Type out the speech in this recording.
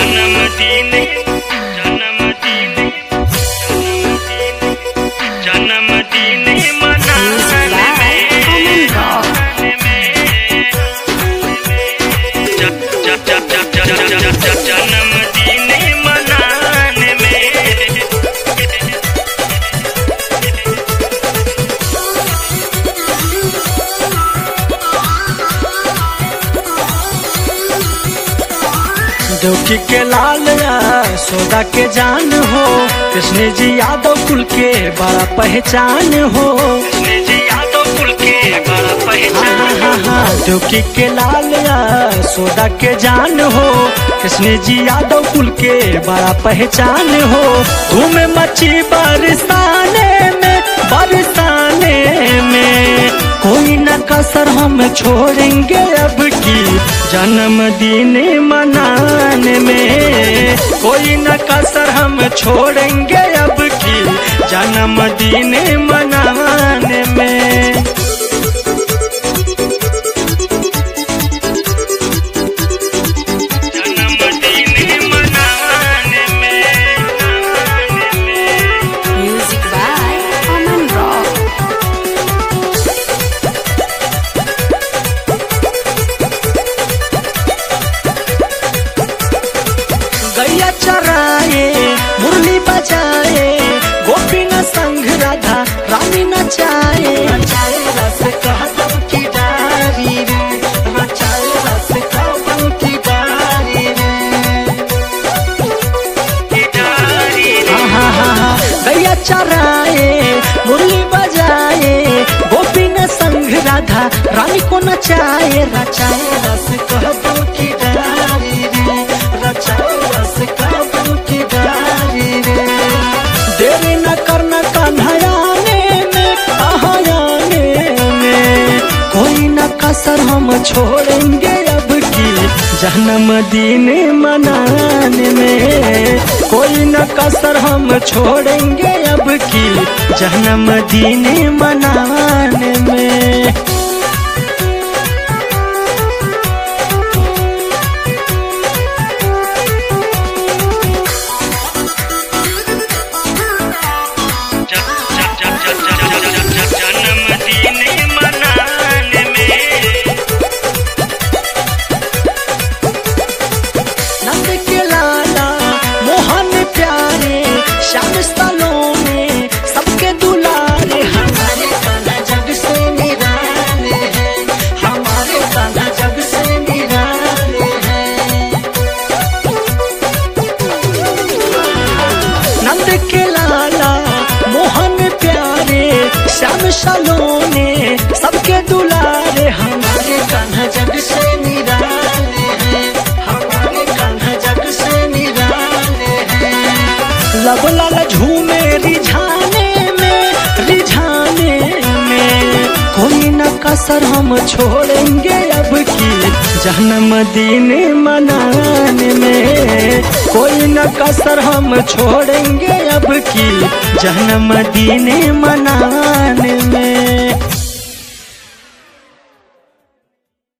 जन्मदिन जन्मदिन जन्मदिन मनाने में जन्मदिन मनाने में देवकी के लाल सोदा के जान हो, कृष्ण जी यादव कुल के बड़ा पहचान हो। कृष्ण जी यादव कुल के बड़ा पहचान। देवकी के लाल सोदा के जान हो, कृष्ण जी यादव कुल के बड़ा पहचान हो। धूम मची बरसाने में कोई न कसर हम छोड़ेंगे अब की जन्मदिन मनाने में। कोई न कसर हम छोड़ेंगे अब की जन्मदिन मनाने में। गैया चराए मुरली बजाए, गोपीनाथ संग राधा रानी नचाए। रस कदम की डारी रे, नचाए रस कदम की डारी रे। गैया चराए मुरली बजाए, गोपीनाथ संग राधा रानी को नचाए। नचाए रस कदम की डारी रे, नचाए रस कदम की डारी रे। देरी न करना कन्हैयाने में, कन्हैयाने में कोई न कसर हम छोड़ेंगे अब की जन्मदिन मनाने में। कोई न कसर हम छोड़ेंगे अब की जन्मदिन मनाने में। जन्मदिन मनाने में नंद के लाला मोहन प्यारे, श्याम सलोने सबके दुलारे। हमारे कान्हा जग से निराले हैं, हमारे कान्हा जग से निराले हैं। नंद के लाला मोहन प्यारे, श्याम सलोने सबके दुलारे। हमारे कान्हा जग से निराले हैं, हमारे कान्हा जग से निराले हैं। लब लाल झूमे रिझाने में कोई न कसर हम छोड़ेंगे अब की जन्मदिन मनाने में। कोई न कसर हम छोड़ेंगे अब की जन्मदिन मनाने में।